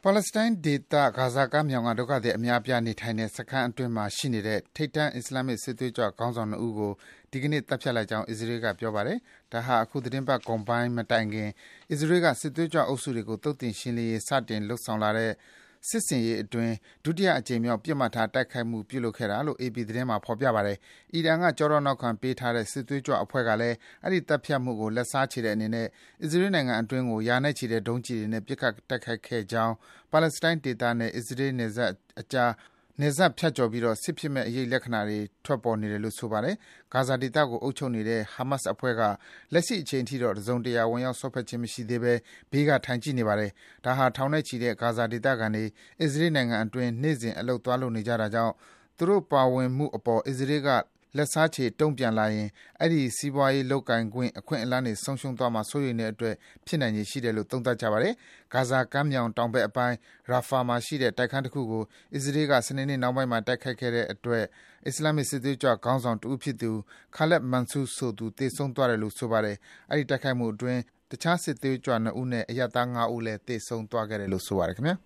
ပါလက်စတိုင်းဒေသဂါဇာကမ်းမြောင်ကဒုက္ခသည်အများအပြားနေထိုင်တဲ့စခန်းအတွင်းမှာရှိနေတဲ့ထိပ်တန်းအစ္စလာမ်စစ်သွေးကြွခေါင်းဆောင်2ဦးကိုဒီကနေ့သတ်ဖြတ်လိုက်ကြောင်းအစ္စရေးကပြောပါတယ်။ဒါဟာအခုသီတင်းပတ်ကုန်ပိုင်းမတိုင်ခင်အစ္စရေးကစစ်သွေးကြွအုပ်စုတွေကိုသုတ်သင်ရှင်းလင်းရေးစတင်လုပ်ဆောင်လာတဲ့စစ်ဆင်ရေးအတွင်းဒုတိယအကြိမ်မြောက်ပစ်မှတ်ထားတိုက်ခိုက်မှုပြုလုပ်ခဲ့တာလို့ AP သတင်းမှာဖော်ပြပါတယ်။အီရန်ကကျောထောက်နောက်ခံပေးထားတဲ့စစ်သွေးကြွအဖွဲ့ကလည်းအဲဒီသတ်ဖြတ်မှုကိုလက်စားချေတဲ့အနေနဲ့အစ္စရေးနိုင်ငံအတွင်းကိုရာနဲ့ချီတဲ့ဒုံးကျည်တွေနဲ့ပစ်ခတ်တိုက်ခိုက်ခဲ့ကြောင်းပါလက်စတိုင်းဒေသနဲ့အစ္စရေးနယ်စပ်အကြားနယ်စပ်ဖြတ်ကျော်ပြီးစစ်ဖြစ်မဲ့အရိပ်လက္ခဏာတွေထွက်ပေါ်နေတယ်လို့ဆိုပါတယ်။ဂါဇာဒေသကိုအုပ်ချုပ်နေတဲ့ Hamas အဖွဲ့ကလက်ရှိအချိန်ထိတော့တစုံတရာဝင်ရောက်ဆွတ်ဖက်ခြင်းမရှိသေးဘဲဘေးကထိုင်ကြည့်နေပါတယ်။ဒါဟာထောင်နဲ့ချီတဲ့ဂါဇာဒေသခံတွေအစ္စရေးနိုင်ငံအတွင်းနေ့စဉ်အလုပ်သွားလုပ်နေကြတာကြောင့်သူတို့ပါဝင်မှုအပေါ်အစ္စရေးကလက်စားချေတုံ့ပြန်လာရင်အဲဒီစီးပွားရေးလုပ်ကိုင်ခွင့်အခွင့်အလမ်းတွေဆုံးရှုံးသွားမှာစိုးရိမ်တဲ့အတွက်ဖြစ်နိုင်ခြေရှိတယ်လို့သုံးသပ်ကြပါတယ်။ဂါဇာကမ်းမြောင်တောင်ဘက်အပိုင်း Rafah မှာရှိတဲ့တိုက်ခန်းတစ်ခုကိုအစ္စရေးကစနေနေ့နှောင်းပိုင်းမှာတိုက်ခိုက်ခဲ့တဲ့အတွက်အစ္စလာမ်စစ်သွေးကြွခေါင်းဆောင်တဦးဖြစ်သူ Khaled Mansour ဆိုသူသေဆုံးသွားတယ်လို့ဆိုပါတယ်။အဲဒီတိုက်ခိုက်မှုအတွင်းတခြားစစ်သွေးကြွ2ဦးနဲ့အရပ်သား5ဦးလည်းသေဆုံးသွားခဲ့တယ်လို့ဆိုပါတယ်ခင်ဗျာ။